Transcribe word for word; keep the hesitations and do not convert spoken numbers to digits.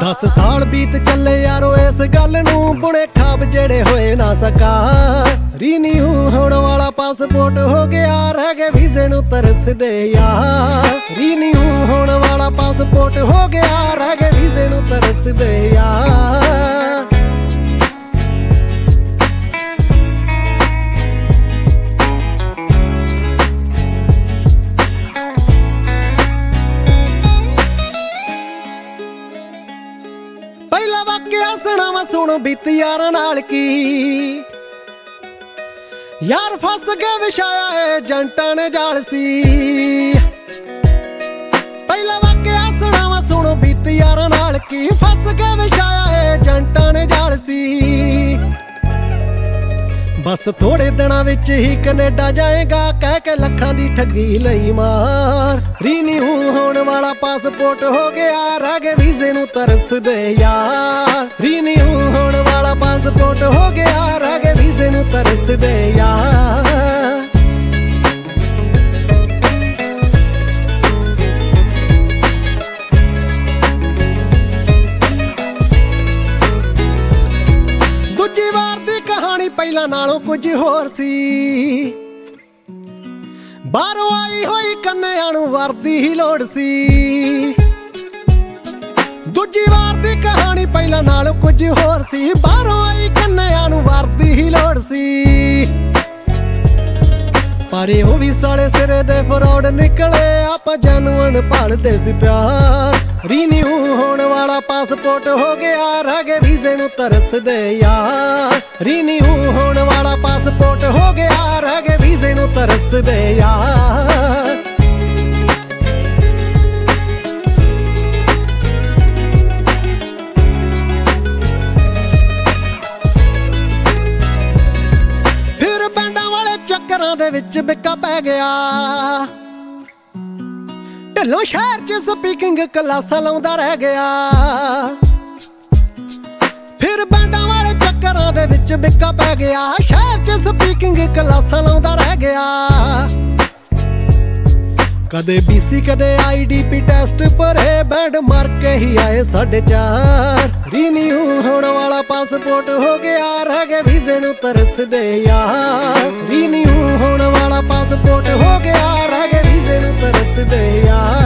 दस साल बीत चले यारो इस गल नूं बुने खाब जेड़े होए ना सका। रीन्यू होने वाला पासपोर्ट हो गया रह गए वीजे नूं तरसदे यार। रीन्यू होने वाला पासपोर्ट हो गया रह गए वीजे नूं तरसदे यार। पहला वाक्या सुनावा सुनो बीत यारां नाल की। यार फस के विछाया एजेंटां ने जाल सी। पहला वाक्या सुनावा सुनो बीत यारां नाल की। फस के विछाया एजेंटां ने जाल सी। बस थोड़े दिनां विच ही कनेडा जाएगा कह के लखां दी ठगी लई मार। रीन्यू होने वाला पासपोर्ट हो गया रह गए वीजे नूं तरसदे यार। रीन्यू होने वाला पासपोर्ट हो गया रह गए वीजे नूं तरसदे यार। दूजी वार दी कहानी पहला नालों कुछ होर सी। बाहरों आई होई कन्या नूं वर्दी ही लोड़ सी। दूजी वार दी कहानी पहला नालों कुछ होर सी। बाहरों आई कन्या नूं वर्दी ही लोड़ सी। पर ओ भी साले सिरे दे फरौड निकले आपां जैनुअन भालदे सी प्यार। रीन्यू होने वाला पासपोर्ट हो गया रह गए वीजे नूं तरसदे यार। रीन्यू होने वाला पासपोर्ट हो गया रह गए वीजे नूं तरसदे यार। फिर बैंडां वाले चक्करां दे विच बिका पै गया। ढिल्लों शहर च स्पीकिंग क्लासां लाउंदा रह गया। फिर बैंडां वाले चक्करां दे विच बिका पै गया। शहर च स्पीकिंग क्लासां लाउंदा रह गया। कदे बीसी कदे आई डी पी टेस्ट भरे बैंड मार के ही आए साढ़े चार। रीन्यू होने वाला पासपोर्ट हो गया रह गए वीजे नूं तरसदे यार। रीन्यू होने वाला पासपोर्ट हो गया रह गए वीजे नूं तरसदे यार।